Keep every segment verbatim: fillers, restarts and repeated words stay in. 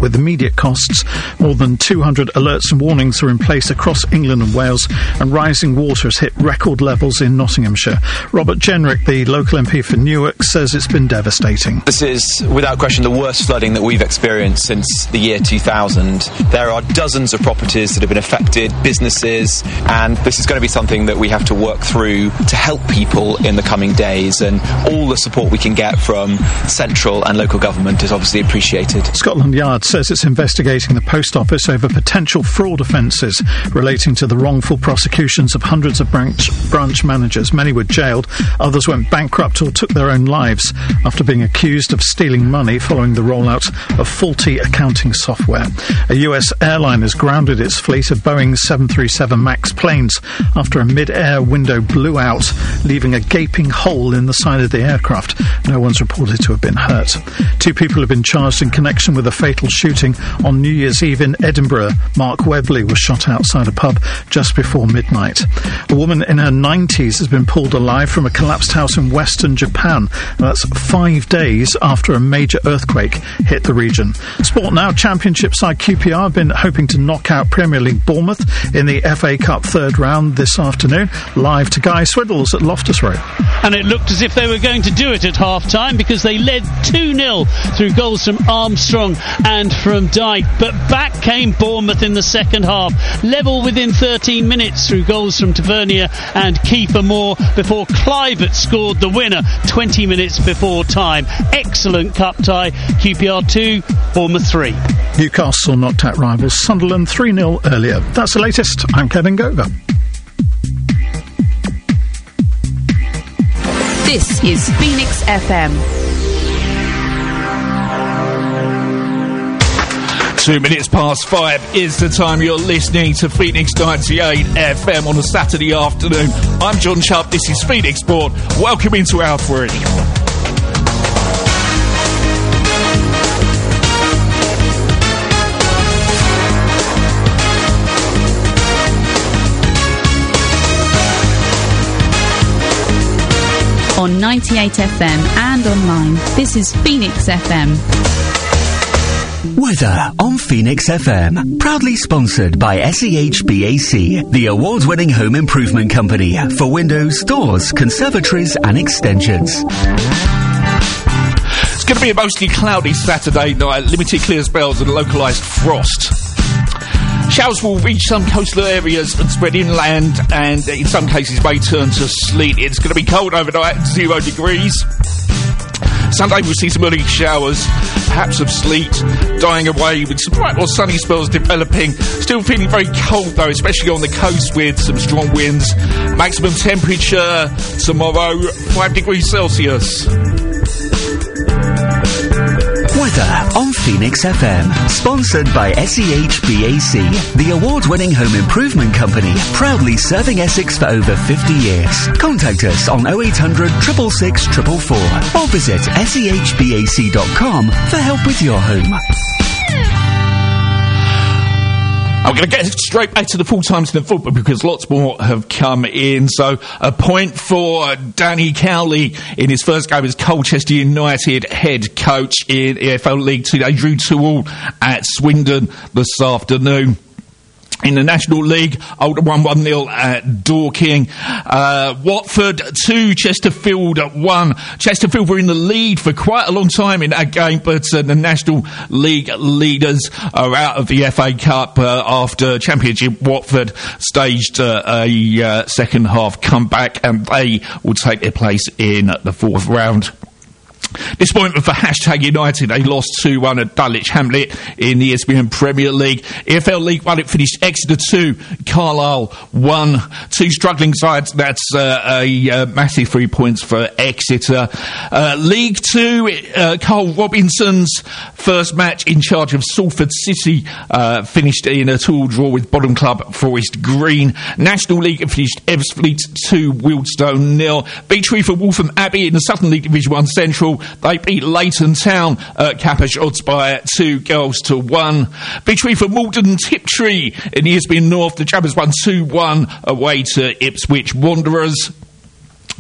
with immediate costs. More than two hundred alerts and warnings are in place across England and Wales, and rising water has hit record levels in Nottinghamshire. Robert Jenrick, the local M P for Newark, says it's been devastating. This is, without question, the worst flooding that we've experienced since the year two thousand. There are dozens of properties that have been affected, businesses, and this is going to be something that we have to work through to help people in the coming days, and all the support we can get from central and local government is obviously appreciated. Scotland Yard says it's investigating the Post Office over potential fraud offences relating to the wrongful prosecutions of hundreds of branch, branch managers. Many were jailed, others went bankrupt or took their own lives after being accused of stealing money following the rollout of faulty accounting software. A U S airline has grounded its fleet of Boeing seven thirty-seven MAX planes after a mid-air window blew out, leaving a gaping hole in the side of the aircraft. No one's reported to have been hurt. Two people have been charged in connection with a fatal shooting on New Year's Eve in Edinburgh. Mark Webley was shot outside a pub just before midnight. A woman in her nineties has been pulled alive from a collapsed house in western Japan. That's five days after a major earthquake hit the region. Sport now. Championship side Q P R have been hoping to knock out Premier League Bournemouth in the F A Cup third round this afternoon. Live to Guy Swiddles at Loftus Road. And it looked as if they were going to do it at half-time, because they led two nil through goals from Armstrong and from Dyke. But back came Bournemouth in the second half. Level within thirteen minutes through goals from Tavernier and Kiefer Moore before Clivert scored the winner twenty minutes before time. Excellent cup tie. Q P R two, Bournemouth three. Newcastle knocked out rivals Sunderland three nil earlier. That's the latest. I'm Kevin Gover. This is Phoenix F M. Two minutes past five is the time you're listening to Phoenix ninety-eight F M on a Saturday afternoon. I'm John Chubb. This is Phoenix Sport. Welcome into our three. On ninety-eight F M and online, this is Phoenix F M. Weather on Phoenix F M. Proudly sponsored by S E H B A C, the award-winning home improvement company for windows, doors, conservatories and extensions. It's going to be a mostly cloudy Saturday night, limited clear spells and localised frost. Showers will reach some coastal areas and spread inland, and in some cases may turn to sleet. It's going to be cold overnight, zero degrees. Sunday we'll see some early showers, perhaps of sleet, dying away with some bright or sunny spells developing. Still feeling very cold though, especially on the coast with some strong winds. Maximum temperature tomorrow, five degrees Celsius. Weather on Phoenix F M, sponsored by S E H B A C, the award-winning home improvement company, proudly serving Essex for over fifty years. Contact us on oh eight hundred, six six six, four four four or visit S E H B A C dot com for help with your home. I'm going to get straight back to the full times in the football because lots more have come in. So a point for Danny Cowley in his first game as Colchester United head coach in E F L League Two. They drew two all at Swindon this afternoon. In the National League, Oldham won one nil at Dorking. Uh, Watford two, Chesterfield one. Chesterfield were in the lead for quite a long time in that game, but uh, the National League leaders are out of the F A Cup uh, after Championship Watford staged uh, a uh, second half comeback, and they will take their place in the fourth round. Disappointment for Hashtag United. They lost two one at Dulwich Hamlet in the E S P N Premier League. E F L League one, it finished Exeter two, Carlisle one. Two struggling sides. That's uh, a uh, massive three points for Exeter. Uh, League two, uh, Carl Robinson's first match in charge of Salford City uh, finished in a two all draw with bottom club Forest Green. National League it finished Ebbsfleet two, Wealdstone nil. Victory for Waltham Abbey in the Southern League Division one Central. They beat Leighton Town at Capish odds by two goals to one. Victory for Malden Tiptree in the E S P N North. The Jabbers won two one away to Ipswich Wanderers.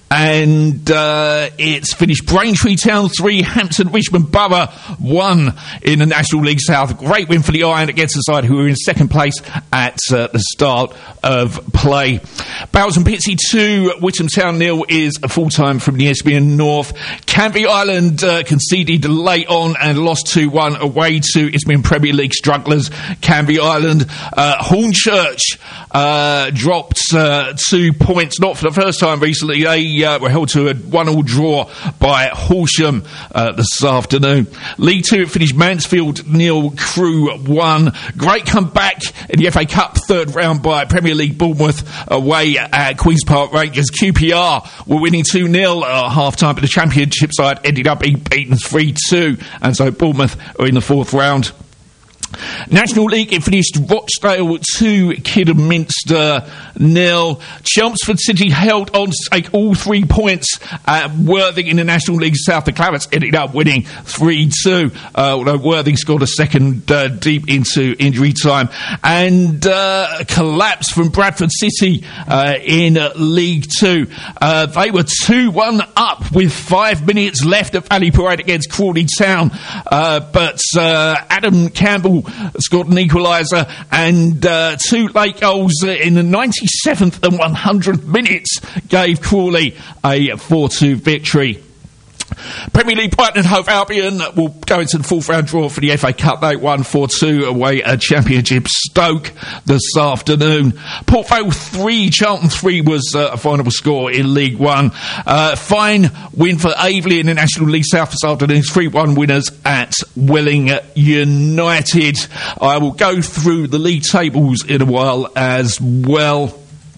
and uh, it's finished Braintree Town three, Hampton Richmond Borough one in the National League South. Great win for the Iron against the side who were in second place at uh, the start of play. Bowes and Pitsea two, Whittam Town nil is a full time from the Isthmian North. Canvey Island uh, conceded late on and lost two one away to Isthmian Premier League strugglers Canvey Island. Uh, Hornchurch uh, dropped uh, two points, not for the first time recently. They uh, were held to a one-all draw by Horsham uh, this afternoon. League Two finished Mansfield nil, Crewe one. Great comeback in the F A Cup third round by Premier League Bournemouth away at Queen's Park Rangers. Q P R were winning two nil at half-time, but the Championship side ended up being beaten three two, and so Bournemouth are in the fourth round. National League, it finished Rochdale two, Kidderminster nil. Chelmsford City held on to take all three points at Worthing in the National League South. The Clarets ended up winning three two, uh, although Worthing scored a second uh, deep into injury time. And uh, a collapse from Bradford City uh, in uh, League Two. Uh, they were two one up with five minutes left at Valley Parade against Crawley Town, uh, but uh, Adam Campbell scored an equaliser, and uh, two late goals in the ninety-seventh and one hundredth minutes gave Crawley a four two victory. Premier League Brighton and Hove Albion will go into the fourth round draw for the F A Cup. They won four two away at Championship Stoke this afternoon. Port Vale three, Charlton three was uh, a final score in League One. Uh, fine win for Aveley in the National League South this afternoon. three one winners at Welling United. I will go through the league tables in a while as well.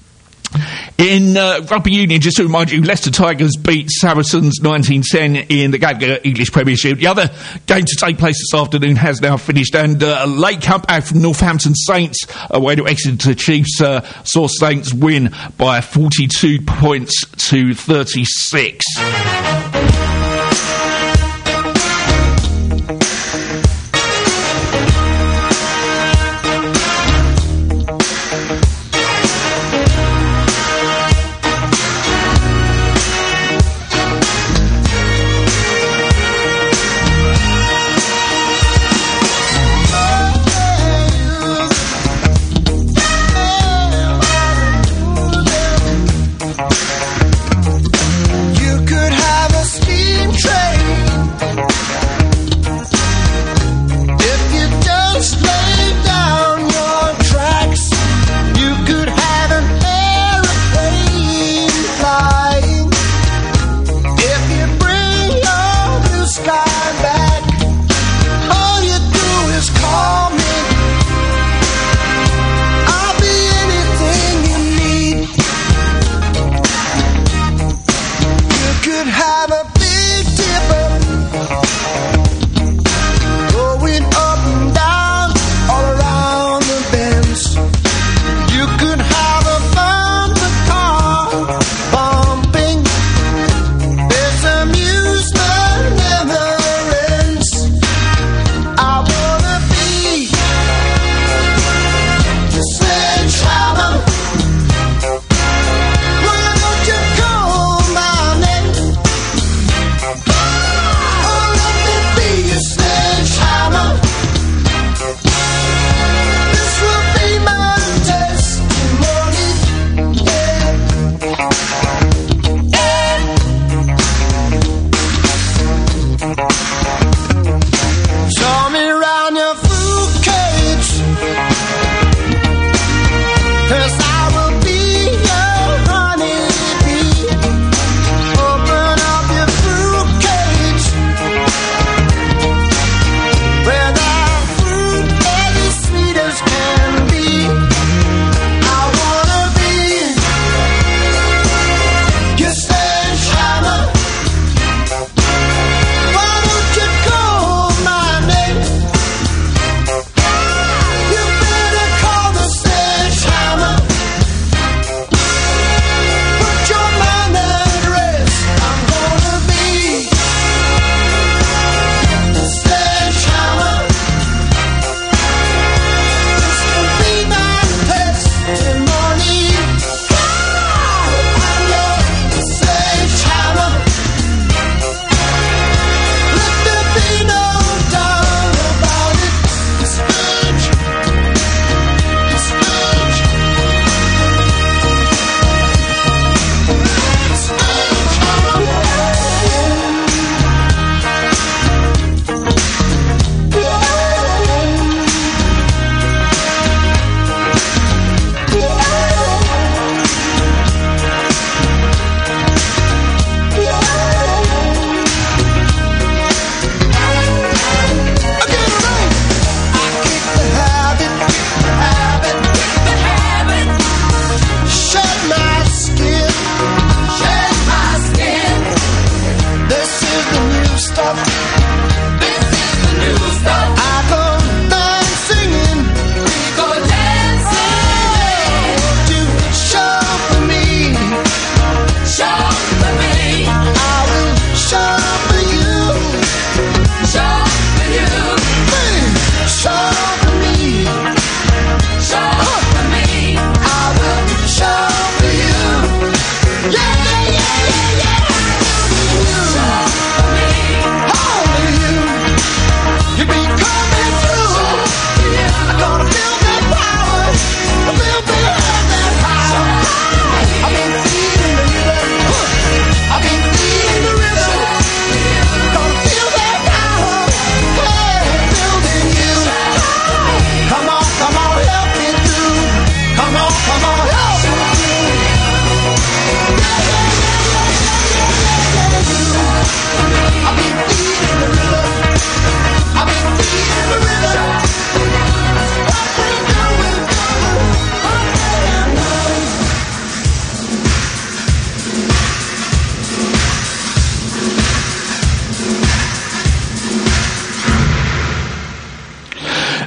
In uh, Rugby Union, just to remind you, Leicester Tigers beat Saracens nineteen ten in the Gallagher English Premiership. The other game to take place this afternoon has now finished, and uh, a late comeback from Northampton Saints away to Exeter Chiefs uh, saw Saints win by forty-two points to thirty-six. You could have a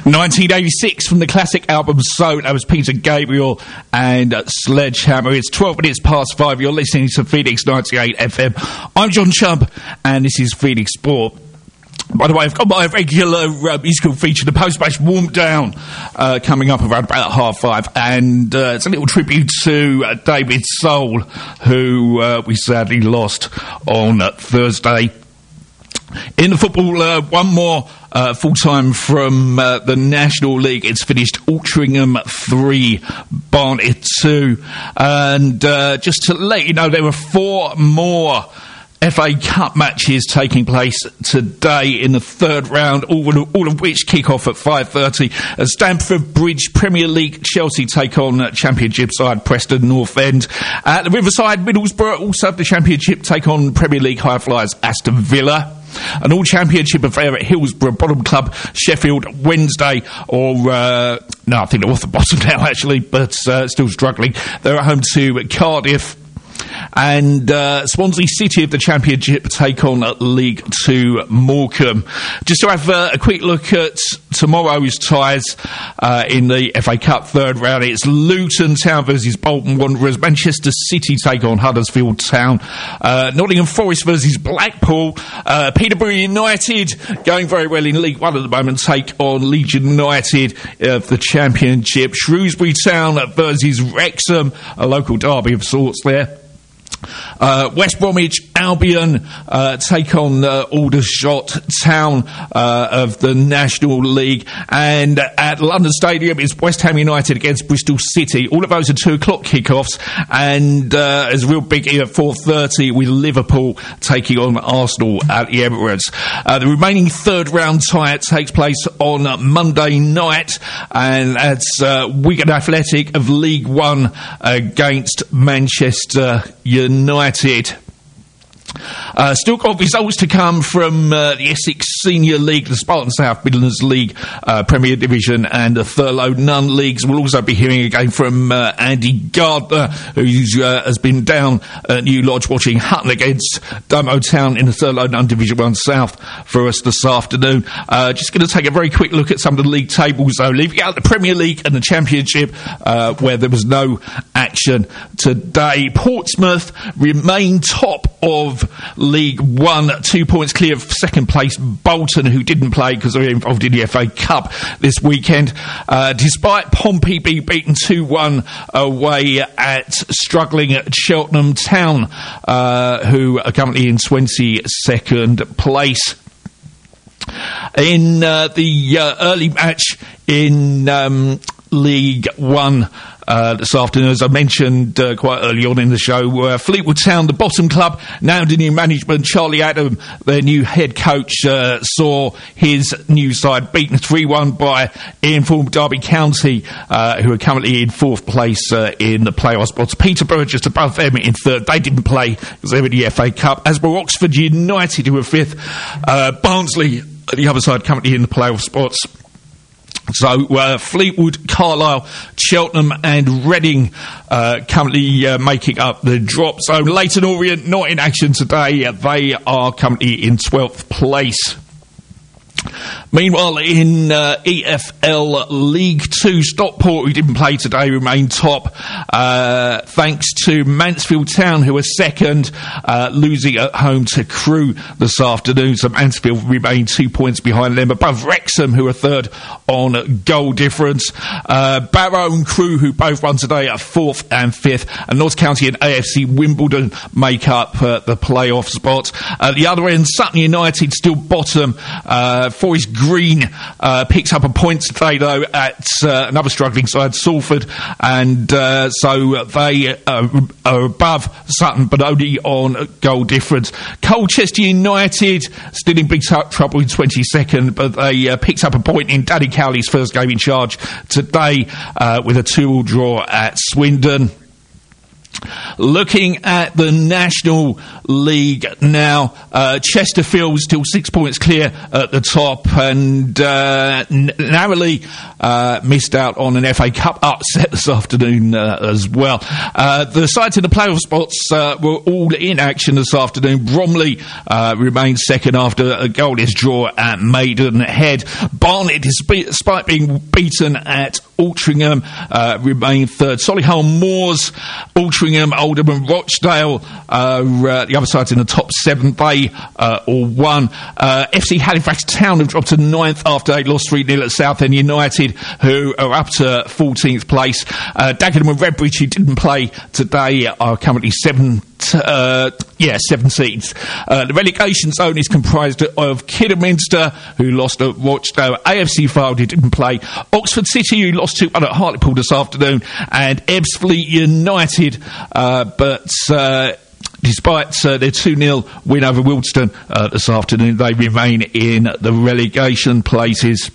nineteen eighty-six from the classic album So. That was Peter Gabriel and uh, Sledgehammer. It's twelve minutes past five. You're listening to Phoenix ninety-eight F M. I'm John Chubb, and this is Phoenix Sport. By the way, I've got my regular uh, musical feature, the post-match warm down, uh, coming up around about half five, and uh, it's a little tribute to uh, David Soul, who uh, we sadly lost on uh, Thursday. In the football, uh, one more uh, full-time from uh, the National League. It's finished Altrincham three, Barnet two. And uh, just to let you know, there were four more F A Cup matches taking place today in the third round, all of, all of which kick off at five thirty. At Stamford Bridge, Premier League, Chelsea take on uh, Championship side Preston North End. At the Riverside, Middlesbrough also have the Championship, take on Premier League high flyers Aston Villa. An all-championship affair at Hillsborough, bottom club Sheffield Wednesday, or uh, no, I think they're off the bottom now actually, but uh, still struggling. They're at home to Cardiff. And uh, Swansea City of the Championship take on League Two Morecambe. Just to have uh, a quick look at tomorrow's ties uh, in the F A Cup third round, it's Luton Town versus Bolton Wanderers. Manchester City take on Huddersfield Town. Uh, Nottingham Forest versus Blackpool. Uh, Peterborough United, going very well in League One at the moment, take on Leeds United of the Championship. Shrewsbury Town versus Wrexham, a local derby of sorts there. Uh, West Bromwich Albion uh, take on uh, Aldershot Town uh, of the National League, and at London Stadium it's West Ham United against Bristol City. All of those are two o'clock kickoffs, and uh, there's a real big at four thirty with Liverpool taking on Arsenal at the Emirates. Uh, the remaining third round tie takes place on uh, Monday night, and that's uh, Wigan Athletic of League One against Manchester United. Uh, still got results to come from uh, the Essex Senior League, the Spartan South Midlands League, uh, Premier Division, and the Thurlow Nunn Leagues. We'll also be hearing again from uh, Andy Gardner, who uh, has been down at New Lodge watching Hutton against Domo Town in the Thurlow Nunn Division one South for us this afternoon. Uh, just going to take a very quick look at some of the league tables, though, leaving out the Premier League and the Championship, uh, where there was no action today. Portsmouth remain top of League One, two points clear of second place Bolton, who didn't play because they're involved in the F A Cup this weekend. Uh, despite Pompey being beaten two one away at struggling at Cheltenham Town, uh, who are currently in twenty-second place. In uh, the uh, early match in um, League One Uh, this afternoon, as I mentioned uh, quite early on in the show, uh, Fleetwood Town, the bottom club, now under new management. Charlie Adam, their new head coach, uh, saw his new side beaten three one by informed Derby County, uh, who are currently in fourth place uh, in the playoff spots. Peterborough just above them in third. They didn't play because they were in the F A Cup, as were Oxford United, who were fifth. Uh, Barnsley, at the other side, currently in the playoff spots. So uh, Fleetwood, Carlisle, Cheltenham and Reading uh, currently uh, making up the drop zone. Leyton Orient not in action today. They are currently in twelfth place. Meanwhile, in uh, E F L League Two, Stockport, who didn't play today, remain top, uh, thanks to Mansfield Town, who are second, uh, losing at home to Crewe this afternoon. So Mansfield remain two points behind them, above Wrexham, who are third on goal difference. Uh, Barrow and Crewe, who both won today, are fourth and fifth, and Notts County and A F C Wimbledon make up uh, the playoff spots. At the other end, Sutton United still bottom. Uh, Forest Green uh, picks up a point today, though, at uh, another struggling side, Salford, and uh, so they uh, are above Sutton, but only on goal difference. Colchester United still in big t- trouble in twenty-second, but they uh, picked up a point in Danny Cowley's first game in charge today uh, with a two-all draw at Swindon. Looking at the National League now, uh, Chesterfield still six points clear at the top and uh, n- narrowly uh, missed out on an F A Cup upset this afternoon uh, as well. Uh, the sides in the playoff spots uh, were all in action this afternoon. Bromley uh, remained second after a goalless draw at Maidenhead. Barnet, despite being beaten at Altrincham, uh, remained third. Solihull Moors, Altrincham, Oldham and Rochdale are uh, the other sides in the top seven. They uh, all won. Uh, F C Halifax Town have dropped to ninth after they lost three nil at Southend United, who are up to fourteenth place. Uh, Dagenham and Redbridge, who didn't play today, are currently seven. Uh, yeah, seventeenth. Uh, the relegation zone is comprised of Kidderminster, who lost at Rochdale, A F C Fylde, who didn't play, Oxford City, who lost two one at Hartlepool this afternoon, and Ebbsfleet United, uh, but uh, despite uh, their two nil win over Wildston uh, this afternoon, they remain in the relegation places.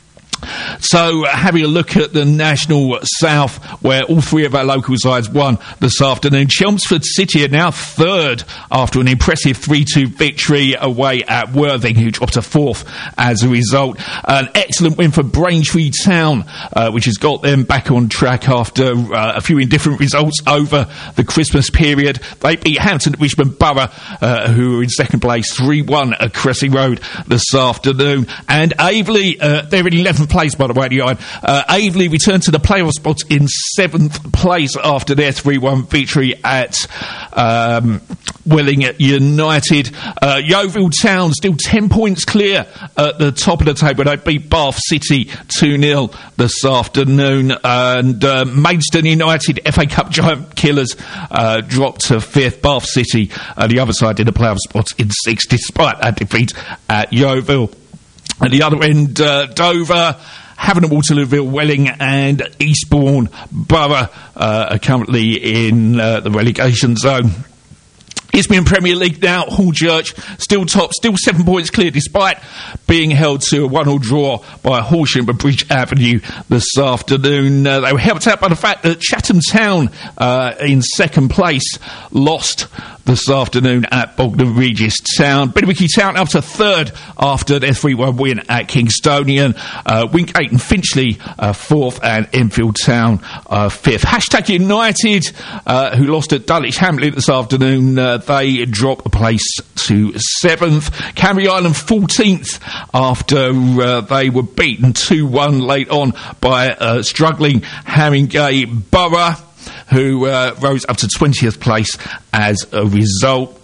So, uh, having a look at the National South, where all three of our local sides won this afternoon. Chelmsford City are now third after an impressive three two victory away at Worthing, who dropped to fourth as a result. An excellent win for Braintree Town, uh, which has got them back on track after uh, a few indifferent results over the Christmas period. They beat Hampton at Richmond Borough, uh, who are in second place, three one at Cressy Road this afternoon. And Aveley, uh, they're in eleventh place, by the way, the iron. Uh, Aveley returned to the playoff spots in seventh place after their three one victory at um, Welling United. Uh, Yeovil Town still ten points clear at the top of the table. They beat Bath City two nil this afternoon. And uh, Maidstone United, F A Cup giant killers, uh, dropped to fifth. Bath City, uh, the other side, in the playoff spots in sixth, despite that defeat at Yeovil. At the other end, uh, Dover, Havant and Waterlooville, Welling and Eastbourne Borough uh, are currently in uh, the relegation zone. Isthmian Premier League now, Hornchurch still top, still seven points clear, despite being held to a one all draw by Horsham at Bridge Avenue this afternoon. Uh, they were helped out by the fact that Chatham Town, uh, in second place, lost this afternoon at Bognor Regis Town. Bidwickie Town up to third after their three one win at Kingstonian. Uh, Winkgate and Finchley uh, fourth, and Enfield Town uh, fifth. Hashtag United, uh, who lost at Dulwich Hamlet this afternoon, uh, they drop a place to seventh. Canvey Island fourteenth after uh, they were beaten two one late on by uh, struggling Haringey Borough, who uh, rose up to twentieth place as a result.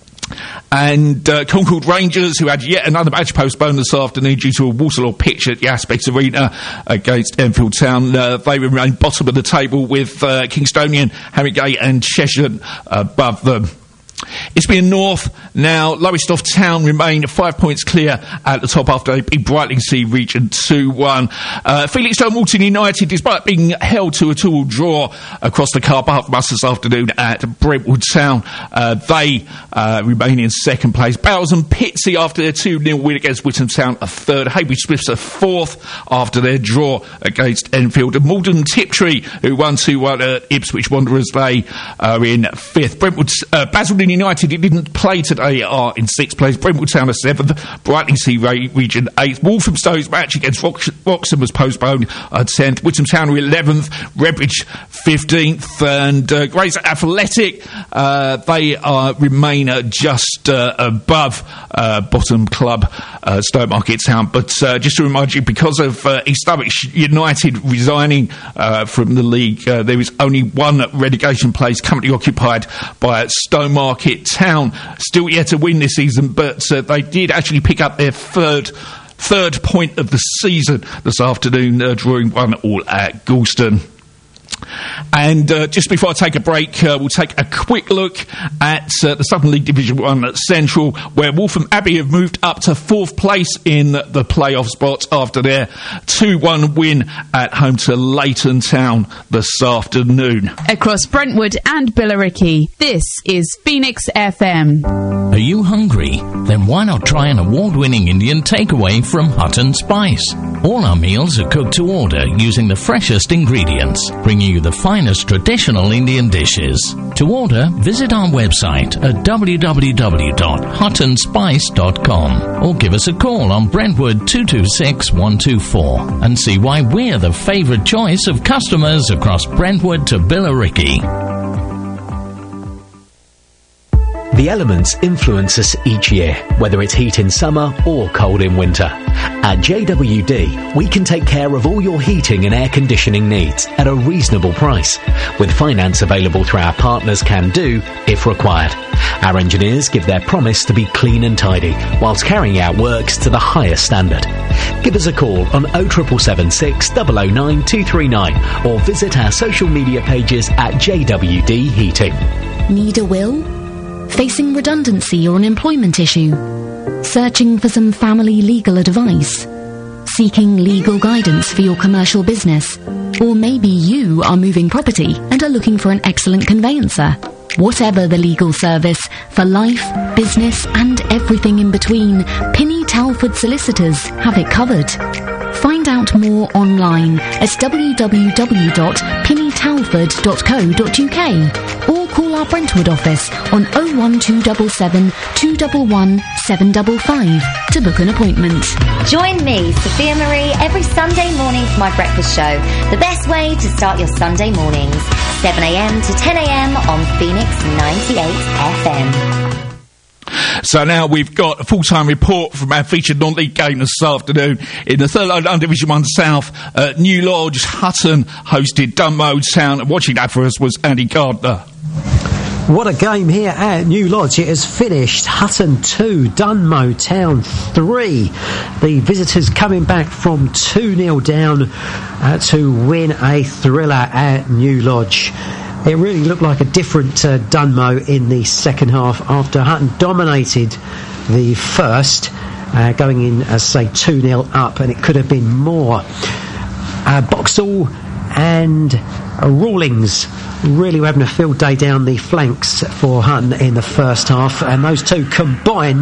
And uh, Concord Rangers, who had yet another match postponed this afternoon due to a waterlogged pitch at the Aspect Arena against Enfield Town, uh, they remain bottom of the table with uh, Kingstonian, Harrogate and Cheshire above them. Isthmian North now, Lowestoft Town remain five points clear at the top after they beat Brightlingsea Region two one. Uh, Felixstowe Walton United, despite being held to a two all draw across the car park bus this afternoon at Brentwood Town, uh, they uh, remain in second place. Bowes and Pitsea, after their two nil win against Whittam Town, are third. Heybridge Smiths are fourth after their draw against Enfield. And Malden and Tiptree, who won two one at Ipswich Wanderers, they are in fifth. Brentwood, uh, Basildon United, who didn't play today, are in sixth place. Brentwood Town are seventh. Brightlingsea Region eighth. Walthamstowe's match against Rox- Wroxham was postponed at tenth. Whittam Town are eleventh. Redbridge fifteenth. And uh, Grays Athletic, uh, they are remain uh, just uh, above uh, bottom club uh, Stowmarket Town. But uh, just to remind you, because of uh, East Dulwich United resigning uh, from the league, uh, there is only one relegation place currently occupied by Stowmarket Town, still yet to win this season, but uh, they did actually pick up their third third point of the season this afternoon, uh, drawing one all at Goulston. And uh, just before I take a break, uh, we'll take a quick look at uh, the Southern League Division one at Central, where Waltham Abbey have moved up to fourth place in the playoff spot after their two one win at home to Leighton Town this afternoon. Across Brentwood and Billericay, this is Phoenix F M. Are you hungry? Then why not try an award-winning Indian takeaway from Hutton Spice? All our meals are cooked to order using the freshest ingredients, bringing you the finest traditional Indian dishes. To order, visit our website at w w w dot hutton spice dot com or give us a call on Brentwood two two six one two four and see why we're the favourite choice of customers across Brentwood to Billericay. The elements influence us each year, whether it's heat in summer or cold in winter. At J W D, we can take care of all your heating and air conditioning needs at a reasonable price, with finance available through our partners Can Do if required. Our engineers give their promise to be clean and tidy, whilst carrying out works to the highest standard. Give us a call on oh seven seven six, oh oh nine, two three nine or visit our social media pages at J W D Heating. Need a will? Facing redundancy or an employment issue? Searching for some family legal advice? Seeking legal guidance for your commercial business? Or maybe you are moving property and are looking for an excellent conveyancer? Whatever the legal service, for life, business and everything in between, Pinny Talford Solicitors have it covered. Find out more online at w w w dot pinny talford dot co dot u k or call our Brentwood office on oh one two seven seven, two one one, seven five five to book an appointment. Join me, Sophia Marie, every Sunday morning for my breakfast show. The best way to start your Sunday mornings. seven a m to ten a m on Phoenix ninety-eight F M. So now we've got a full-time report from our featured non-league game this afternoon. In the third London Division one South, uh, New Lodge, Hutton hosted Dunmow Town. Watching that for us was Andy Gardner. What a game here at New Lodge. It has finished Hutton two, Dunmow Town three. The visitors coming back from two nil down uh, to win a thriller at New Lodge. It really looked like a different uh, Dunmow in the second half after Hutton dominated the first, uh, going in, as say, two nil up, and it could have been more. Uh, Boxall and uh, Rawlings really were having a field day down the flanks for Hutton in the first half, and those two combined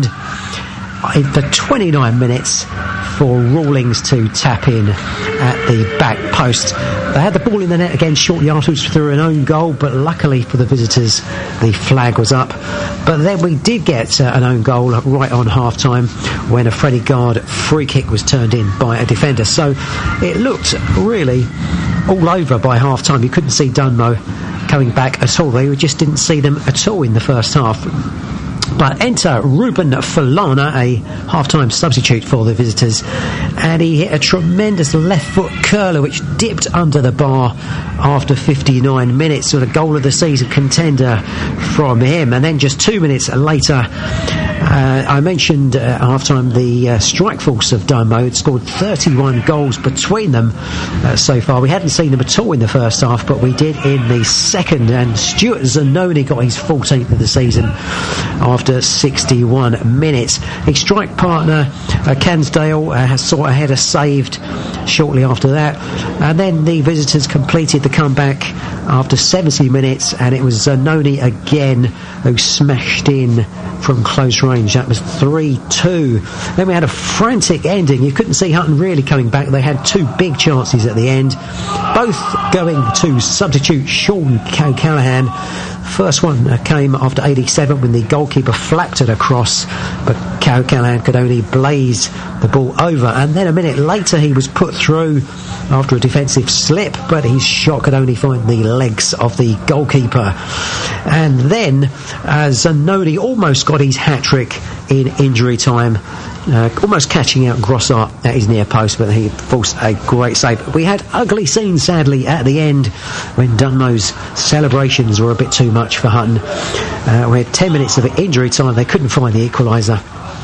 for twenty-nine minutes for Rawlings to tap in at the back post. They had the ball in the net again shortly afterwards through an own goal, but luckily for the visitors, the flag was up. But then we did get uh, an own goal right on half-time when a Freddie Gard free kick was turned in by a defender. So it looked really all over by half-time. You couldn't see Dunmow coming back at all. They just didn't see them at all in the first half. But enter Ruben Falana, a half-time substitute for the visitors, and he hit a tremendous left-foot curler which dipped under the bar after fifty-nine minutes, sort of goal of the season contender from him. And then just two minutes later, uh, I mentioned uh, at half-time the uh, strike force of Dunmow had scored thirty-one goals between them uh, so far. We hadn't seen them at all in the first half, but we did in the second, and Stuart Zanoni got his fourteenth of the season after sixty-one minutes. His strike partner, uh, Cansdale, uh, saw a header saved shortly after that, and then the visitors completed the comeback after seventy minutes, and it was Zanoni again who smashed in from close range. That was three two. Then we had a frantic ending. You couldn't see Hutton really coming back. They had two big chances at the end, both going to substitute Sean O'Callaghan. First one uh, came after eighty-seven when the goalkeeper flapped it across, but O'Callaghan could only blaze the ball over, and then a minute later he was put through after a defensive slip, but his shot could only find the legs of the goalkeeper. And then uh, Zanoni almost got his hat-trick in injury time, uh, almost catching out Grossart at his near post, but he forced a great save. We had ugly scenes, sadly, at the end when Dunmow's celebrations were a bit too much for Hutton. Uh, we had ten minutes of injury time. They couldn't find the equaliser.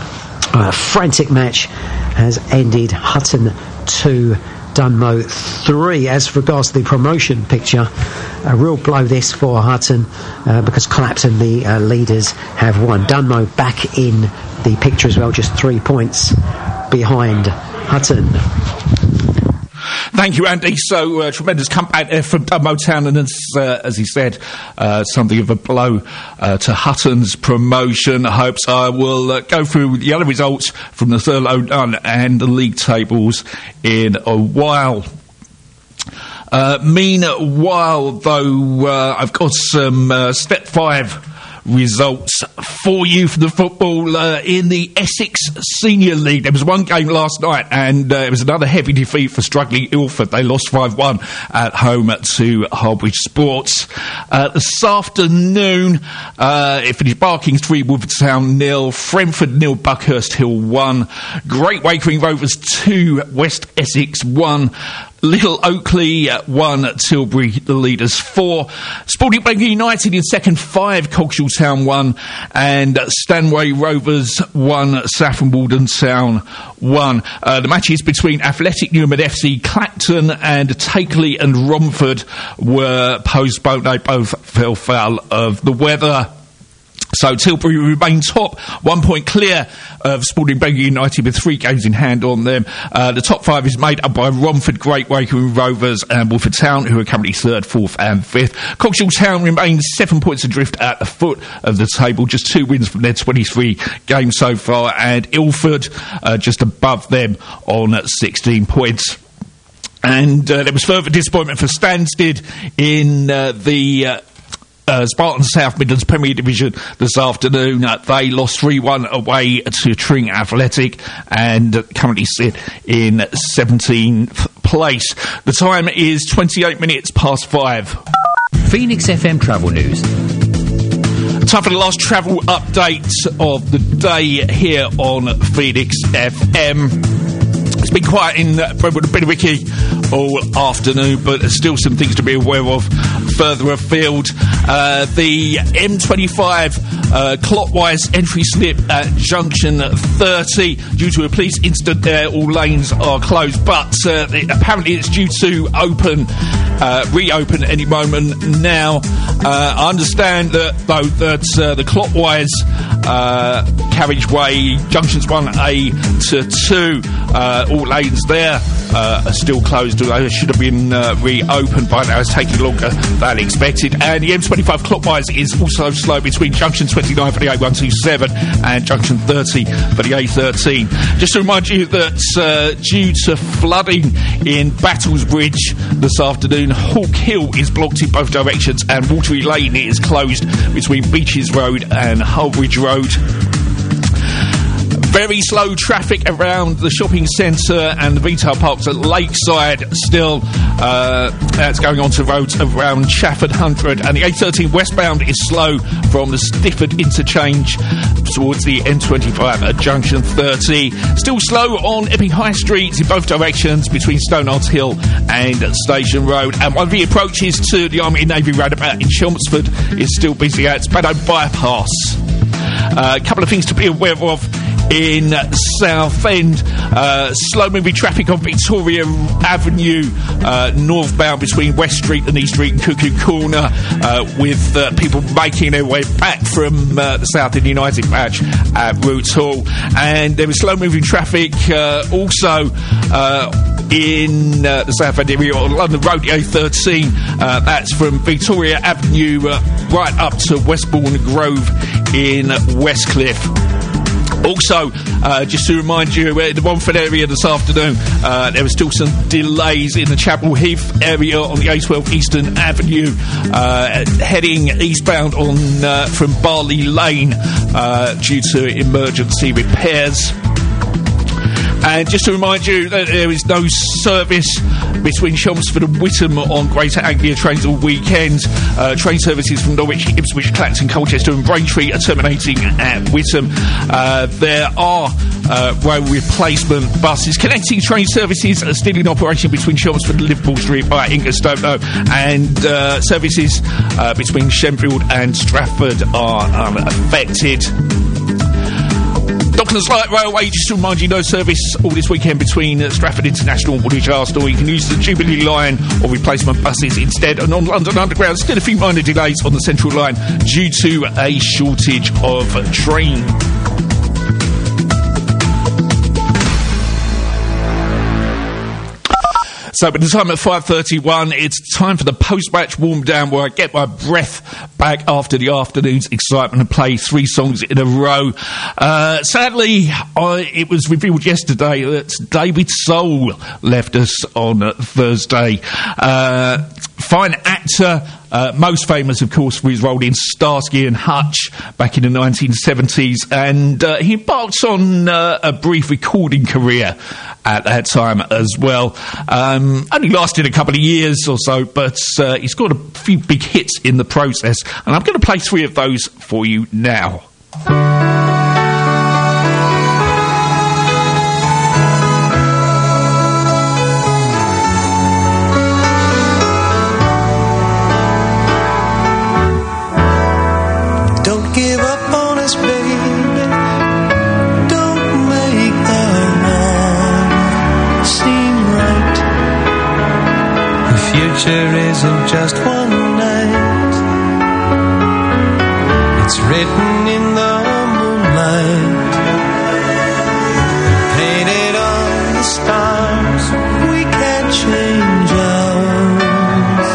A frantic match has ended. Hutton two, Dunmow three. As regards to the promotion picture, a real blow this for Hutton uh, because Clapton, the uh, leaders, have won. Dunmow back in the picture as well, just three points behind Hutton. Thank you, Andy. So, uh, tremendous comeback there from Dunmow Town, and as, uh, as he said, uh, something of a blow uh, to Hutton's promotion hopes. I will uh, go through the other results from the Thurlow Nunn and the league tables in a while. Uh, meanwhile, though, uh, I've got some uh, Step five results for you for the football uh, in the Essex Senior League. There was one game last night, and uh, it was another heavy defeat for struggling Ilford. They lost five one at home to Harwich Sports. Uh, this afternoon, uh, it finished Barking three, Wolvertown nil, Frenford nil, Buckhurst Hill one, Great Wakering Rovers two, West Essex one, Little Oakley uh, one, Tilbury the leaders four, Sporting Bangor United in second five, Coggeshall Town one, and uh, Stanway Rovers one, Saffron Walden Town one. Uh, the matches between Athletic Newham F C, Clacton and Takeley and Romford were postponed. They both fell foul of the weather. So Tilbury remain top, one point clear of Sporting Bangor United with three games in hand on them. Uh, the top five is made up by Romford, Great Wakering Rovers and Wolford Town, who are currently third, fourth and fifth. Coggeshall Town remains seven points adrift at the foot of the table, just two wins from their twenty-three games so far, and Ilford uh, just above them on sixteen points. And uh, there was further disappointment for Stansted in uh, the... Uh, Uh, Spartan South Midlands Premier Division this afternoon. Uh, they lost three one away to Tring Athletic and uh, currently sit in seventeenth place. The time is twenty-eight minutes past five. Phoenix F M Travel News. Time for the last travel update of the day here on Phoenix F M. It's been quiet in uh, Brentwood and Benwicky all afternoon, but there's still some things to be aware of further afield. Uh, the M twenty-five uh, clockwise entry slip at junction thirty. Due to a police incident there, all lanes are closed, but uh, it, apparently it's due to open, uh, reopen any moment now. Uh, I understand that, though, that uh, the clockwise uh, carriageway, junctions one A to two, uh, all lanes there uh, are still closed. They should have been uh, reopened by now. It's taking longer than expected. And the M twenty-five clockwise is also slow between junction twenty-nine for the A one two seven and junction thirty for the A thirteen. Just to remind you that uh, due to flooding in Battles Bridge this afternoon, Hawk Hill is blocked in both directions and Watery Lane is closed between Beaches Road and Hullbridge Road. Very slow traffic around the shopping centre and the retail parks at Lakeside still. Uh, that's going on to roads around Chafford Hundred. And the A thirteen westbound is slow from the Stifford interchange towards the M twenty-five at junction thirty. Still slow on Epping High Street in both directions between Stoneards Hill and Station Road. And one of the approaches to the Army and Navy roundabout in Chelmsford is still busy at Spaddow Bypass. Uh, a couple of things to be aware of in Southend. Uh, slow-moving traffic on Victoria Avenue, uh, northbound between West Street and East Street and Cuckoo Corner, uh, with uh, people making their way back from uh, the South End United match at Roots Hall. And there was slow-moving traffic uh, also uh, in uh, the Southend area on London Road, the A thirteen. Uh, that's from Victoria Avenue uh, right up to Westbourne Grove in Westcliff. Also, uh, just to remind you, uh, in the Romford area this afternoon, uh, there were still some delays in the Chapel Heath area on the A twelve Eastern Avenue, uh, heading eastbound on uh, from Barley Lane uh, due to emergency repairs. And just to remind you that there is no service between Chelmsford and Whittam on Greater Anglia trains all weekend. Uh, train services from Norwich, Ipswich, Clacton, Colchester and Braintree are terminating at Whittam. Uh, there are uh, rail replacement buses. Connecting train services are still in operation between Chelmsford and Liverpool Street via Ingerstone, and uh, services uh, between Shenfield and Stratford are unaffected. Docklands Light Railway, just to remind you, no service all this weekend between uh, Stratford International and Woolwich Arsenal. You can use the Jubilee Line or replacement buses instead. And on London Underground, still a few minor delays on the Central Line due to a shortage of train. So by the time at five thirty-one, it's time for the post-match warm-down where I get my breath back after the afternoon's excitement and play three songs in a row. Uh, sadly, I, it was revealed yesterday that David Soul left us on uh, Thursday. Uh, fine actor, uh, most famous, of course, for his role in Starsky and Hutch back in the nineteen seventies, and uh, he embarked on uh, a brief recording career at that time as well. Um, only lasted a couple of years or so, but uh, he's got a few big hits in the process, and I'm going to play three of those for you now. Don't give up on us, baby. Don't make the wrong seem right. The future isn't just one night. It's written in the moonlight, painted on the stars. We can't change ours.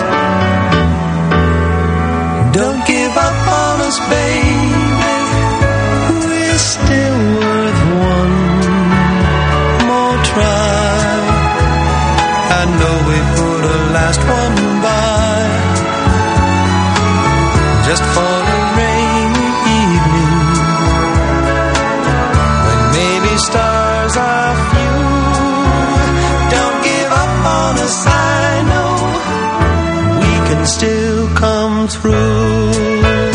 Don't give up on us, baby. We're still worth one more try. I know we put a last one by, just for a rainy evening, when maybe stars are few. Don't give up on us, I know we can still come through.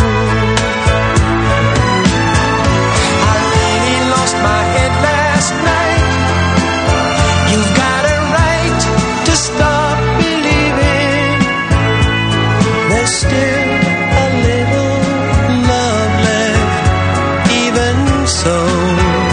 I really lost my head last night. You've got a right to stop believing. There's still a little love left, even so.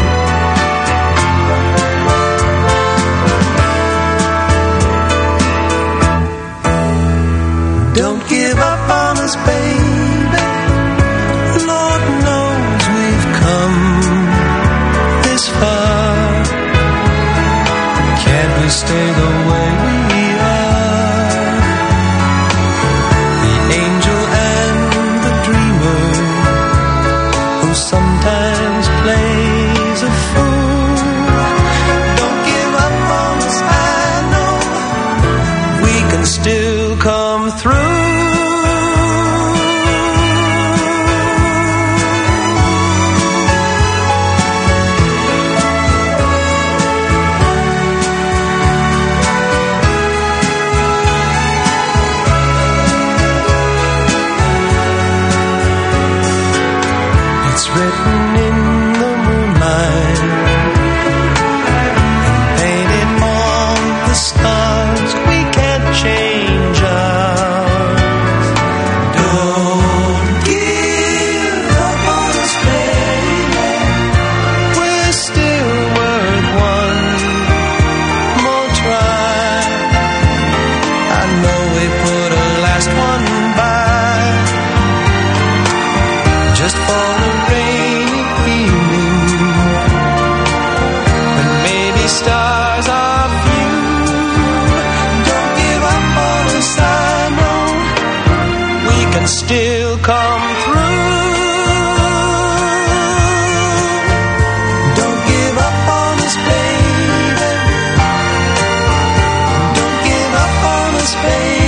Don't give up on us, baby. Lord knows we've come this far. Can't we stay the way we are? The angel and the dreamer, who sometimes plays a fool. Don't give up on us, I know we can still come through. It's written in the moonlight, and painted on the stars. We can't change ours. Don't give up on us, baby. We're still worth one more try. I know we put a last one by, just for a rainy evening, when maybe stars are few. Don't give up on us, I know we can still come through. Don't give up on us, baby. Don't give up on us, baby.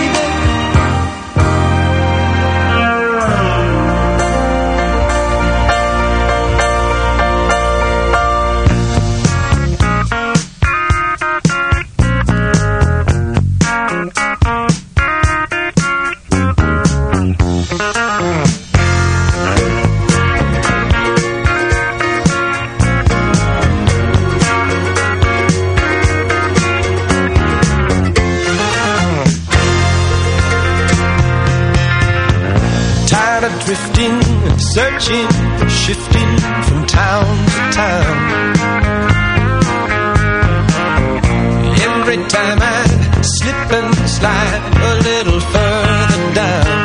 Tired of drifting, searching, shifting from town to town. Every time I slip and slide a little further down.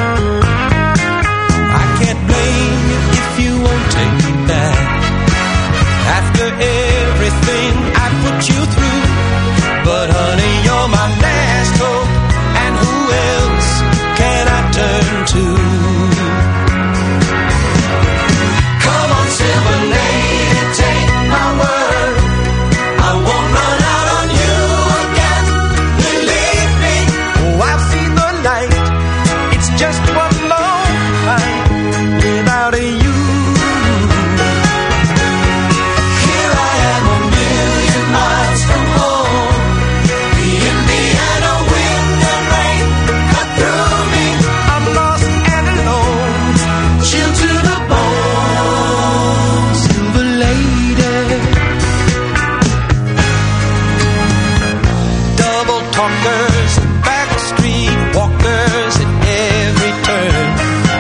I can't blame you if you won't take me back. After everything I put you through, but honey, you're talkers and backstreet walkers at every turn.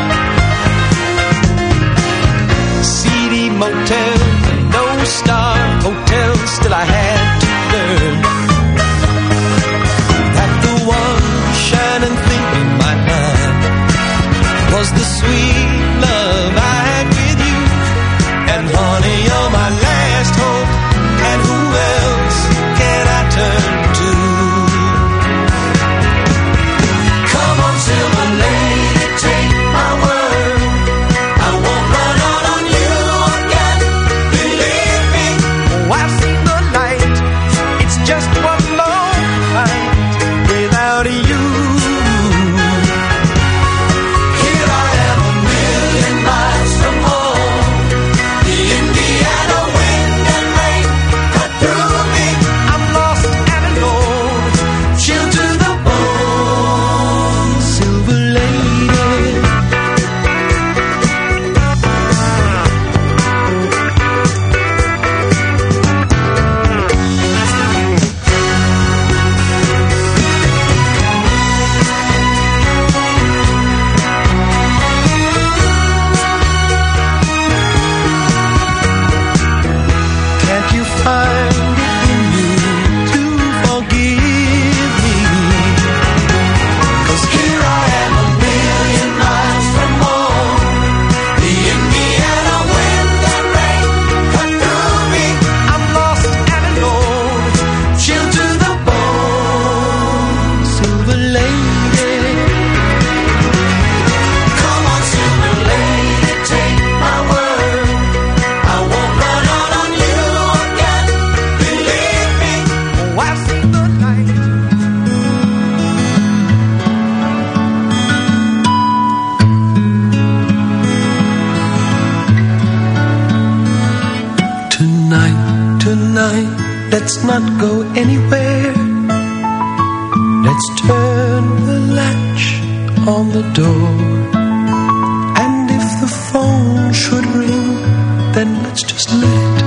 Seedy motels and no-star hotels, still I had to learn that the one shining thing in my mind was the sweet love I had with you. And honey, you're my last hope, and who else can I turn to? Come on, silver lady, take my word, I won't run out on you again. Believe me, oh, I've seen the light. It's just one long night without you. Here I am, a million miles from home. The Indiana wind and rain cut through me. I'm lost and alone, chilled to the bone. Silver lady, can't you find it in you to forgive me? 'Cause here I am, a million miles from home. The Indiana wind and rain cut through me. I'm lost and alone, chilled to the bone. Silver lady, come on, silver lady, take my word, I won't run out on you again. Believe me, oh, I've seen the light. Tonight, tonight, let's not go anywhere. Let's turn the latch on the door. And if the phone should ring, then let's just let it,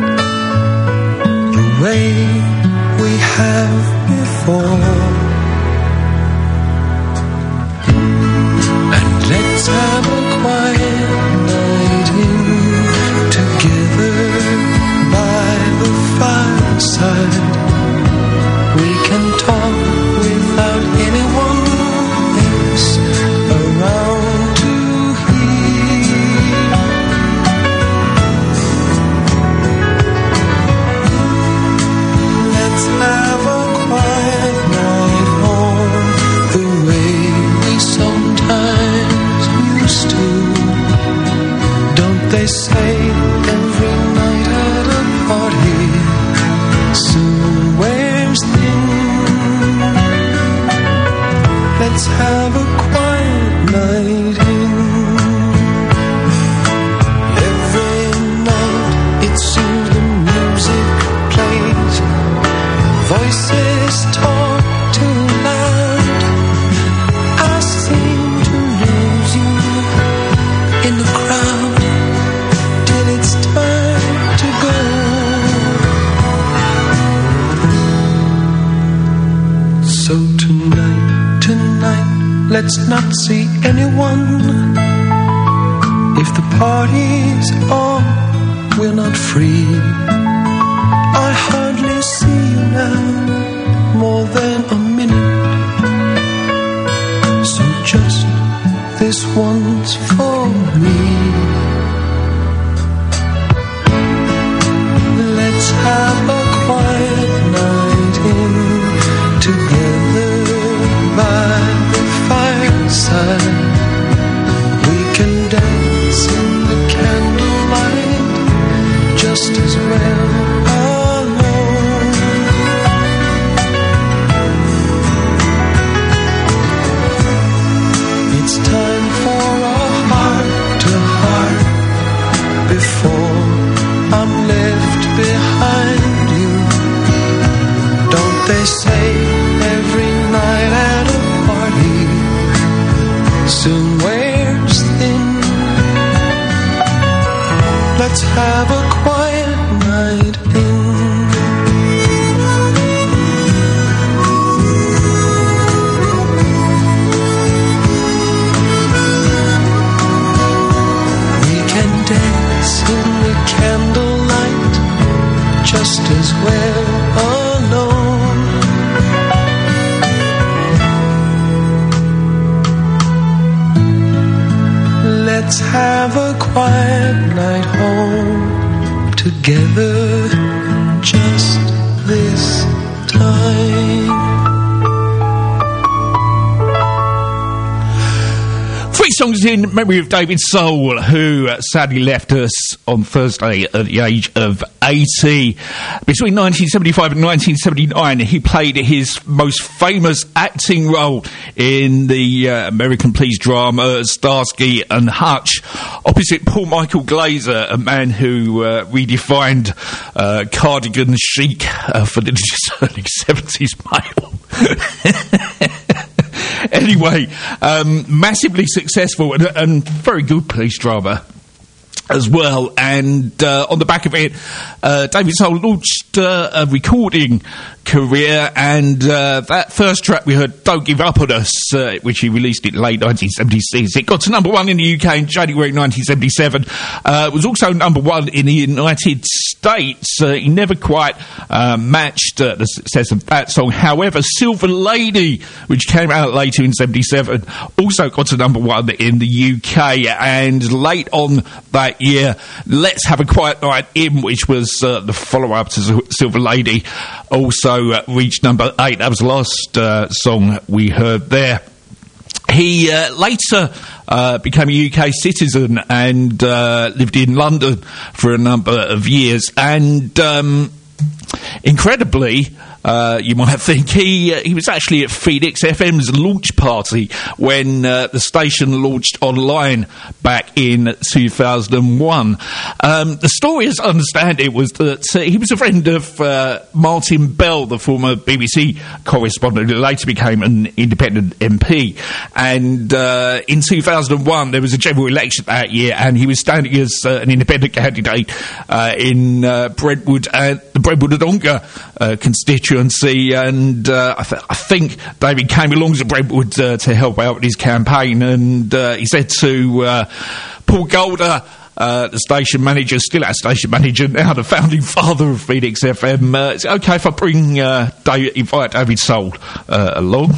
the way we have before. And let's have a quiet night in together by the fireside. We can talk without anyone else around to hear. Let's have a quiet night home, the way we sometimes used to. Don't they say every night at a party soon wears thin? Let's have a quiet night in. Every night it seems the music plays, voices talk too loud. I seem to lose you in the crowd till it's time to go. So tonight, tonight, let's not see anyone. If the party's on, we're not free. I hardly see you now, more than a minute. So just this one's for me. Let's have a quiet night in together by the fireside. We can dance in the candlelight just as well alone. Let's have a quiet night home together just this time. Three songs in memory of David Soul, who uh, sadly left us on Thursday at the age of eighty. Between nineteen seventy-five and nineteen seventy-nine, he played his most famous acting role in the uh, American police drama Starsky and Hutch, opposite Paul Michael Glaser, a man who uh, redefined uh, cardigan chic uh, for the discerning seventies male. Anyway, um, massively successful and, and very good police drama as well, and uh, on the back of it, uh, David Soul launched uh, a recording career, and uh, that first track we heard, Don't Give Up On Us, uh, which he released in late nineteen seventy-six. It got to number one in the U K in January nineteen seventy-seven. Uh, it was also number one in the United States. Uh, he never quite uh, matched uh, the success of that song. However, Silver Lady, which came out later in seventy-seven, also got to number one in the U K, and late on that year, Let's Have a Quiet Night In, which was uh, the follow-up to Silver Lady, also uh, reached number eight. That was the last uh, song we heard there. He uh, later uh, became a U K citizen and uh, lived in London for a number of years, and um, incredibly, Uh, you might think he uh, he was actually at Phoenix F M's launch party when uh, the station launched online back in two thousand one. Um, the story, as I understand it, was that uh, he was a friend of uh, Martin Bell, the former B B C correspondent who later became an independent M P. And uh, in two thousand one, there was a general election that year, and he was standing as uh, an independent candidate uh, in uh, Brentwood, uh, the Brentwood and Ongar uh, constituency. And uh, I, th- I think David came along to Brentwood uh, to help out with his campaign, and uh, he said to uh, Paul Golder, uh, the station manager, still our station manager now, the founding father of Phoenix F M, uh, it's okay if I bring uh, David, invite David Soul uh, along.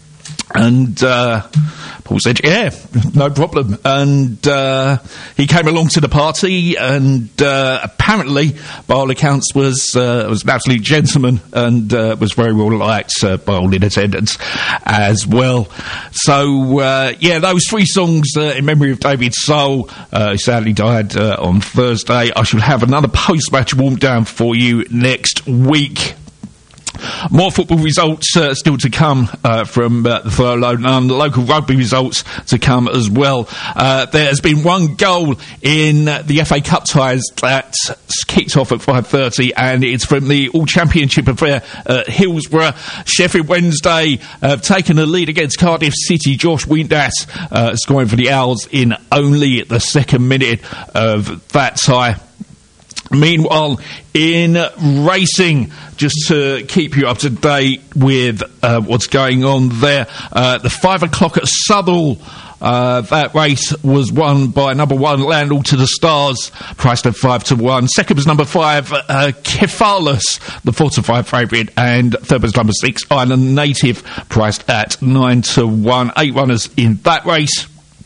And uh, Paul said, yeah, no problem. And uh, he came along to the party, and uh, apparently, by all accounts, was uh, was an absolute gentleman, and uh, was very well liked uh, by all in attendance as well. So, uh, yeah, those three songs uh, in memory of David Soul, uh, who sadly died uh, on Thursday. I shall have another post-match warm-down for you next week. More football results uh, still to come uh, from uh, the Furlough and the local rugby results to come as well. Uh, there has been one goal in uh, the F A Cup ties that kicked off at five thirty, and it's from the All-Championship affair at Hillsborough. Sheffield Wednesday have taken the lead against Cardiff City. Josh Windass uh, scoring for the Owls in only the second minute of that tie. Meanwhile, in racing, just to keep you up to date with uh, what's going on there, uh, the five o'clock at Southall, uh, that race was won by number one, Landall to the Stars, priced at five to one. Second was number five, uh, Kephalos, the four to five favourite, and third was number six, Island Native, priced at nine to one. Eight runners in that race.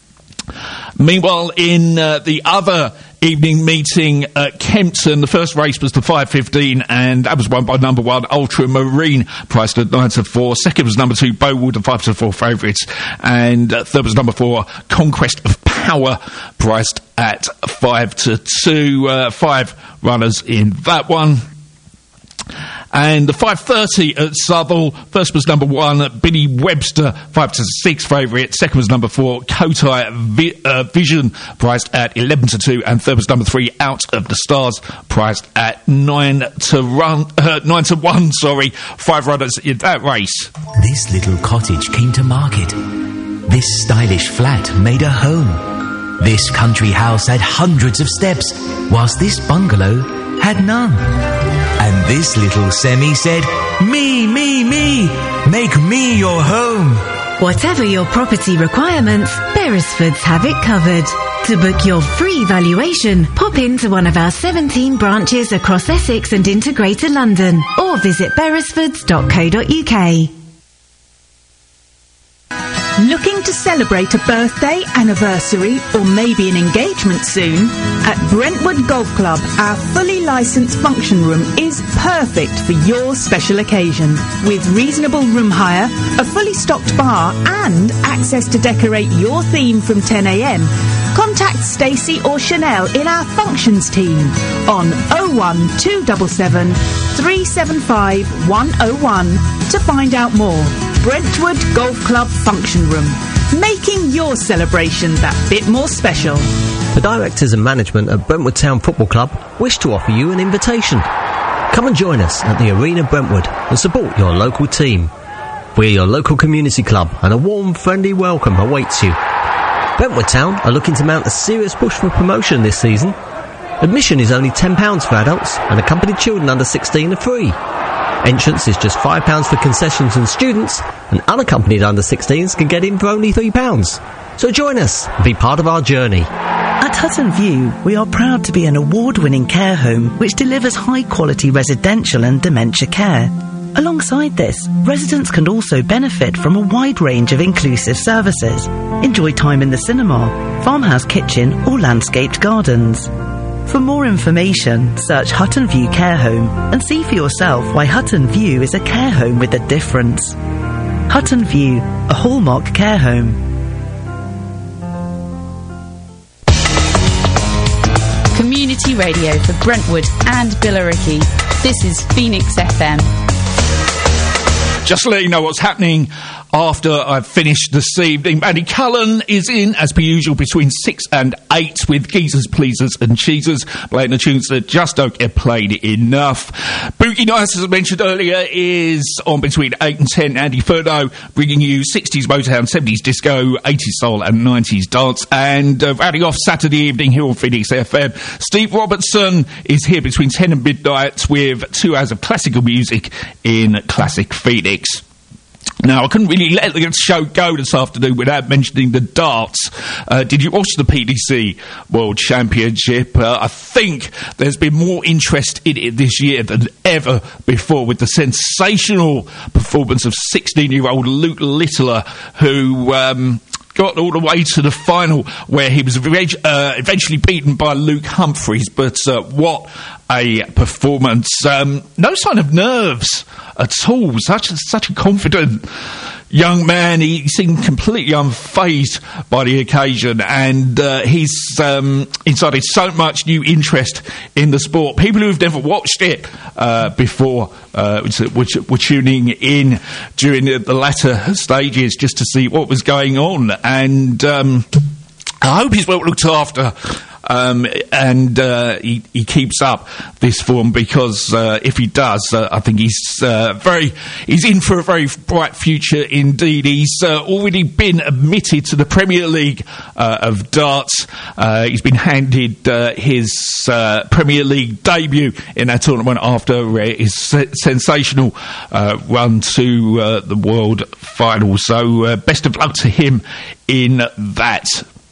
Meanwhile, in uh, the other evening meeting at Kempton, the first race was the five fifteen, and that was won by number one, Ultramarine, priced at nine to four. Second was number two, Bowood, the five to four favourites, and uh, third was number four, Conquest of Power, priced at five to two. Uh, five runners in that one. And the five thirty at Southall, first was number one, Billy Webster, five to six favourite. Second was number four, Kotai Vi- uh, Vision, priced at eleven to two. And third was number three, Out of the Stars, priced at nine to run, uh, nine to one, sorry. Five runners in that race. This little cottage came to market. This stylish flat made a home. This country house had hundreds of steps, whilst this bungalow had none. And this little semi said, me, me, me, make me your home. Whatever your property requirements, Beresfords have it covered. To book your free valuation, pop into one of our seventeen branches across Essex and into Greater London, or visit beresfords dot co dot uk. Looking to celebrate a birthday, anniversary, or maybe an engagement soon? At Brentwood Golf Club, our fully licensed function room is perfect for your special occasion. With reasonable room hire, a fully stocked bar, and access to decorate your theme from ten a m, contact Stacey or Chanel in our functions team on oh one two seven seven, three seven five, one oh one to find out more. Brentwood Golf Club Function Room, making your celebration that bit more special. The directors and management at Brentwood Town Football Club wish to offer you an invitation. Come and join us at the Arena Brentwood and support your local team. We're your local community club and a warm, friendly welcome awaits you. Brentwood Town are looking to mount a serious push for promotion this season. Admission is only ten pounds for adults and accompanied children under sixteen are free. Entrance is just five pounds for concessions and students, and unaccompanied under sixteens can get in for only three pounds. So join us and be part of our journey. At Hutton View, we are proud to be an award-winning care home which delivers high-quality residential and dementia care. Alongside this, residents can also benefit from a wide range of inclusive services. Enjoy time in the cinema, farmhouse kitchen or landscaped gardens. For more information, search Hutton View Care Home and see for yourself why Hutton View is a care home with a difference. Hutton View, a hallmark care home. Community radio for Brentwood and Billericay. This is Phoenix F M. Just to let you know what's happening after I've finished this evening. Andy Cullen is in, as per usual, between six and eight with Geezers, Pleasers and Cheesers, playing the tunes that just don't get played enough. Boogie Nights, as I mentioned earlier, is on between eight and ten. Andy Furno bringing you sixties Motown, seventies disco, eighties soul and nineties dance. And uh, rounding off Saturday evening here on Phoenix F M, Steve Robertson is here between ten and midnight with two hours of classical music in Classic Phoenix. Now, I couldn't really let the show go this afternoon without mentioning the darts. Uh, did you watch the P D C World Championship? Uh, I think there's been more interest in it this year than ever before, with the sensational performance of sixteen-year-old Luke Littler, who Um, got all the way to the final, where he was uh, eventually beaten by Luke Humphreys. But uh, what a performance. Um, no sign of nerves at all. Such a, such a confident young man. He seemed completely unfazed by the occasion, and uh, he's um, incited so much new interest in the sport. People who've never watched it uh, before uh, were, were tuning in during the, the latter stages just to see what was going on, and um, I hope he's well looked after. Um, and uh, he, he keeps up this form, because uh, if he does, uh, I think he's uh, very he's in for a very bright future indeed. He's uh, already been admitted to the Premier League uh, of darts. Uh, he's been handed uh, his uh, Premier League debut in that tournament after uh, his se- sensational uh, run to uh, the World Final. So uh, best of luck to him in that.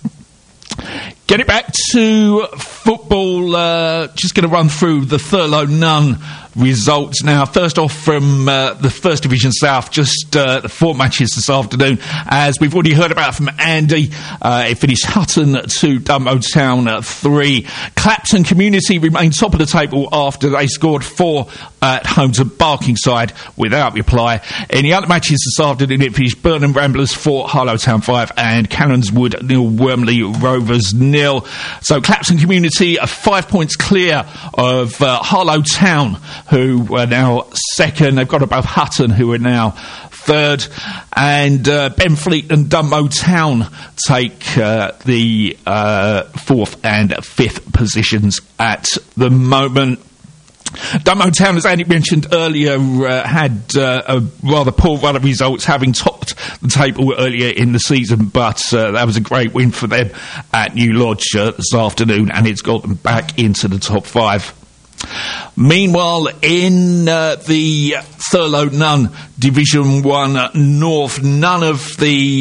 Get it back to football. Uh, just going to run through the Thurlow Nunn results now. First off, from uh, the First Division South, just uh, the four matches this afternoon. As we've already heard about from Andy, uh, it finished Hutton two, Dunmow Town uh, three. Clapton Community remained top of the table after they scored four at home to Barkingside without reply. In the other matches this afternoon, it finished Burnham Ramblers four, Harlow Town five, and Cannons Wood nil, Wormley Rovers nil. So Clapton Community are five points clear of uh, Harlow Town, who are now second. They've got above Hutton, who are now third. And uh, Benfleet and Dunmow Town take uh, the uh, fourth and fifth positions at the moment. Dunmow Town, as Andy mentioned earlier, uh, had uh, a rather poor run of results, having topped the table earlier in the season, but uh, that was a great win for them at New Lodge uh, this afternoon, and it's got them back into the top five. Meanwhile, in uh, the Thurlow Nunn Division one North, none of the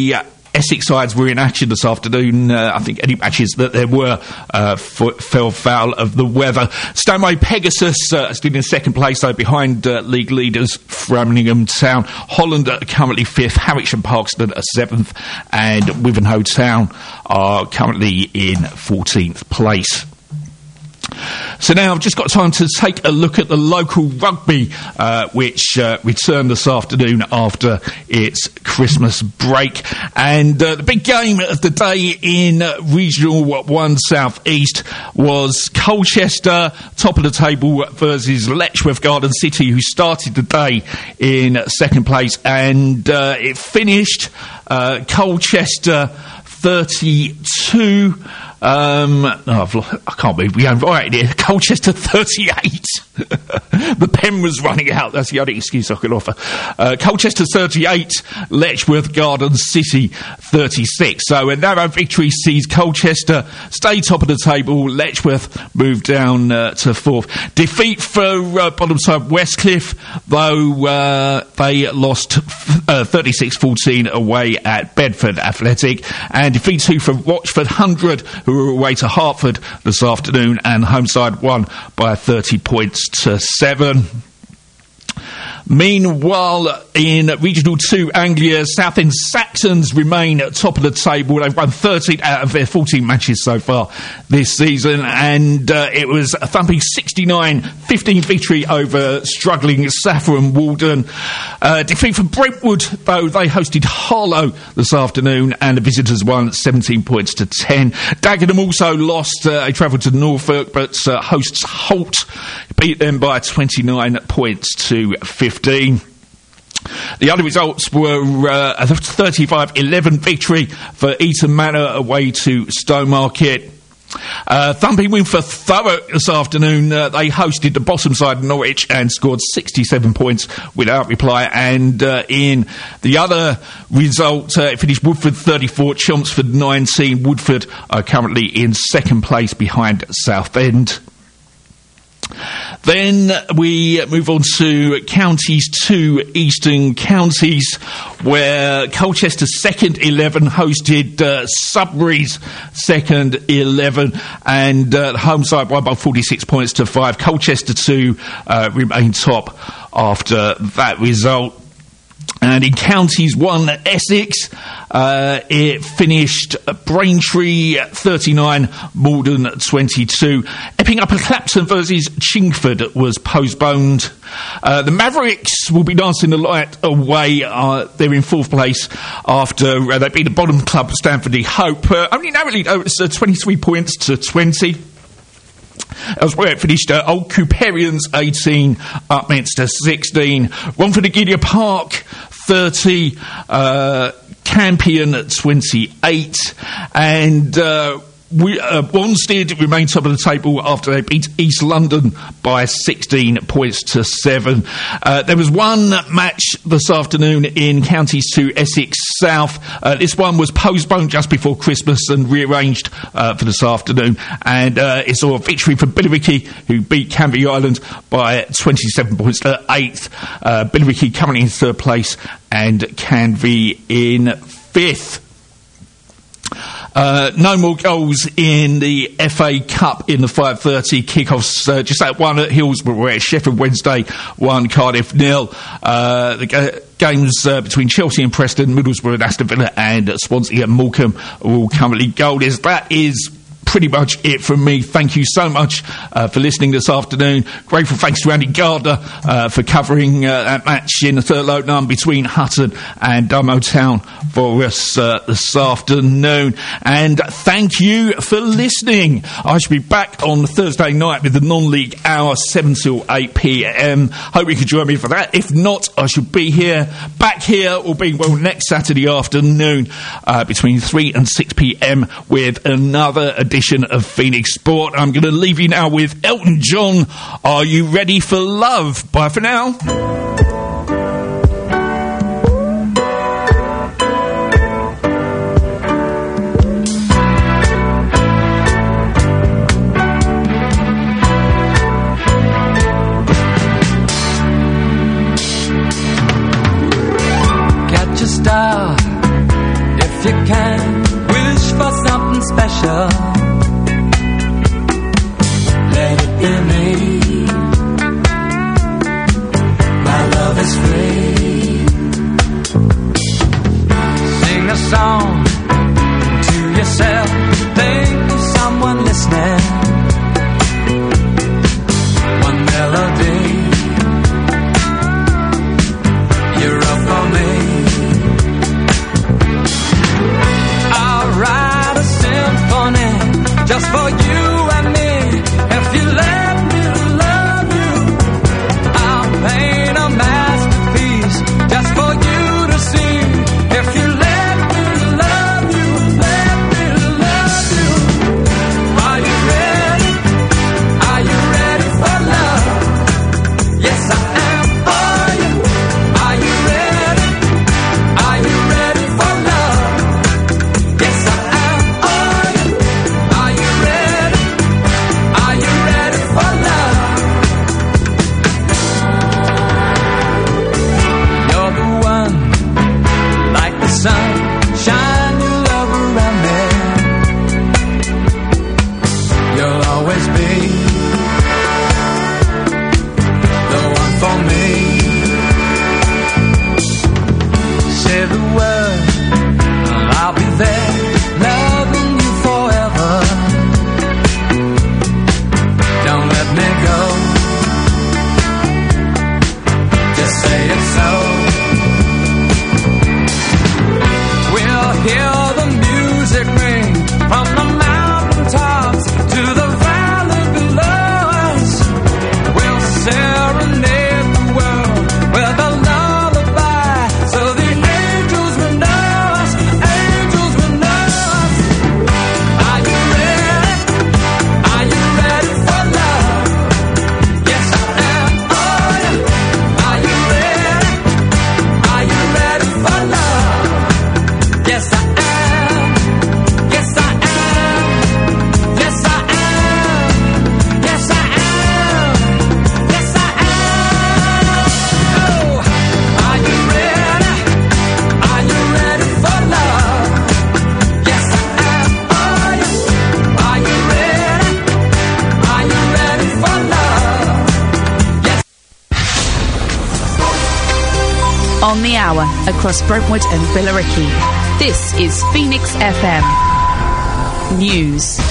Essex sides were in action this afternoon. Uh, I think any matches that there were uh, f- fell foul of the weather. Stanway Pegasus uh, still in second place, though, behind uh, league leaders Framlingham Town. Holland are currently fifth, Harwich and Parkston are seventh, and Wivenhoe Town are currently in fourteenth place. So now I've just got time to take a look at the local rugby, uh, which uh, returned this afternoon after its Christmas break. And uh, the big game of the day in uh, Regional one South East was Colchester, top of the table, versus Letchworth Garden City, who started the day in second place. And uh, it finished uh, Colchester thirty-two. Um, oh, I've lo- I can't believe we own right here. Colchester thirty-eight. The pen was running out. That's the only excuse I could offer. Uh, Colchester thirty-eight, Letchworth Garden City thirty-six. So a narrow victory sees Colchester stay top of the table. Letchworth moved down uh, to fourth. Defeat for uh, bottom side Westcliff, though uh, they lost uh, thirty-six fourteen away at Bedford Athletic. And defeat two for Watchford Hundred, who were away to Hertford this afternoon, and home side won by thirty points to seven. Meanwhile, in Regional two Anglia, Southend Saxons remain at top of the table. They've won thirteen out of their fourteen matches so far this season, and uh, it was a thumping sixty-nine fifteen victory over struggling Saffron Walden. Uh, defeat from Brentwood, though they hosted Harlow this afternoon, and the visitors won seventeen points to ten. Dagenham also lost. Uh, they travelled to Norfolk, but uh, hosts Holt beat them by twenty-nine points to fifteen. The other results were uh, a thirty-five eleven victory for Eton Manor away to Stowmarket. Uh, thumping win for Thurrock this afternoon. Uh, they hosted the bottom side Norwich and scored sixty-seven points without reply. And uh, in the other result, uh, it finished Woodford thirty-four, Chelmsford nineteen. Woodford are currently in second place behind Southend. Then we move on to Counties two, Eastern Counties, where Colchester's second eleven hosted uh, Sudbury's second eleven, and uh, the home side won by forty-six points to five. Colchester two uh, remain top after that result. And in Counties one, Essex, uh, it finished Braintree thirty-nine, Malden twenty-two. Epping Upper Clapton versus Chingford was postponed. Uh, the Mavericks will be dancing the light away. Uh, they're in fourth place after uh, they beat the bottom club, Stanford Hope. Uh, only narrowly, though, it's uh, twenty-three points to twenty. Elsewhere, it finished uh, Old Cooperians eighteen, Upminster sixteen. Romford Agilia Park thirty, uh, Campion twenty-eight, and uh, we, uh, Wanstead remained top of the table after they beat East London by sixteen points to seven. Uh, there was one match this afternoon in Counties two, Essex South. Uh, this one was postponed just before Christmas and rearranged uh, for this afternoon, and uh, it saw a victory for Billericay, who beat Canvey Island by twenty-seven points to eighth. Uh, Billericay currently in third place and Canvey in fifth. Uh, no more goals in the F A Cup in the five thirty kickoffs. Uh, just that one at Hillsborough, where Sheffield Wednesday won Cardiff nil. Uh, the ga- games uh, between Chelsea and Preston, Middlesbrough and Aston Villa, and Swansea and Morecambe are all currently goalless. That is pretty much it from me. Thank you so much uh, for listening this afternoon. Grateful thanks to Andy Gardner uh, for covering uh, that match in the third low num between Hutton and Dunmow Town for us uh, this afternoon. And thank you for listening. I shall be back on Thursday night with the non-league hour, seven till eight p.m. Hope you can join me for that. If not, I shall be here, back here, or being well next Saturday afternoon uh, between three and six p.m. with another edition of Phoenix Sport. I'm going to leave you now with Elton John. Are you ready for love? Bye for now. Catch a star if if you can, wish for something special. Let it be me. My love is free. Sing a song to yourself. Think of someone listening. One melody. You're up for me. I'll write a symphony just for you and me. If you let me love you, I'll paint a masterpiece just for you to see. If you let me love you, let me love you. Are you ready? Are you ready for love? Yes, I am for you. Are you ready? Are you ready for love? Yes, I am for you. Are you ready? Are you ready for love? You're the one, like the sun, shine your love around me. You'll always be the one for me. Say the word, I'll be there, loving you forever. Don't let me go. Just say it so. We'll hear the music ring from the mountaintops to the valley below us. We'll serenade the world with a lullaby, so the angels will know us, angels will know us. Are you ready? Are you ready for love? Yes, I am. Oh, yeah. Are you ready? Are you ready for love? Yes, I am. Yes, I am. Yes, I am. Yes, I am. Yes, I am. Oh, are you ready? Are you ready for love? Yes, I am. Oh, yes. Are you ready? Are you ready for love? Yes. On the hour, across Brentwood and Billericay. This is Phoenix F M News.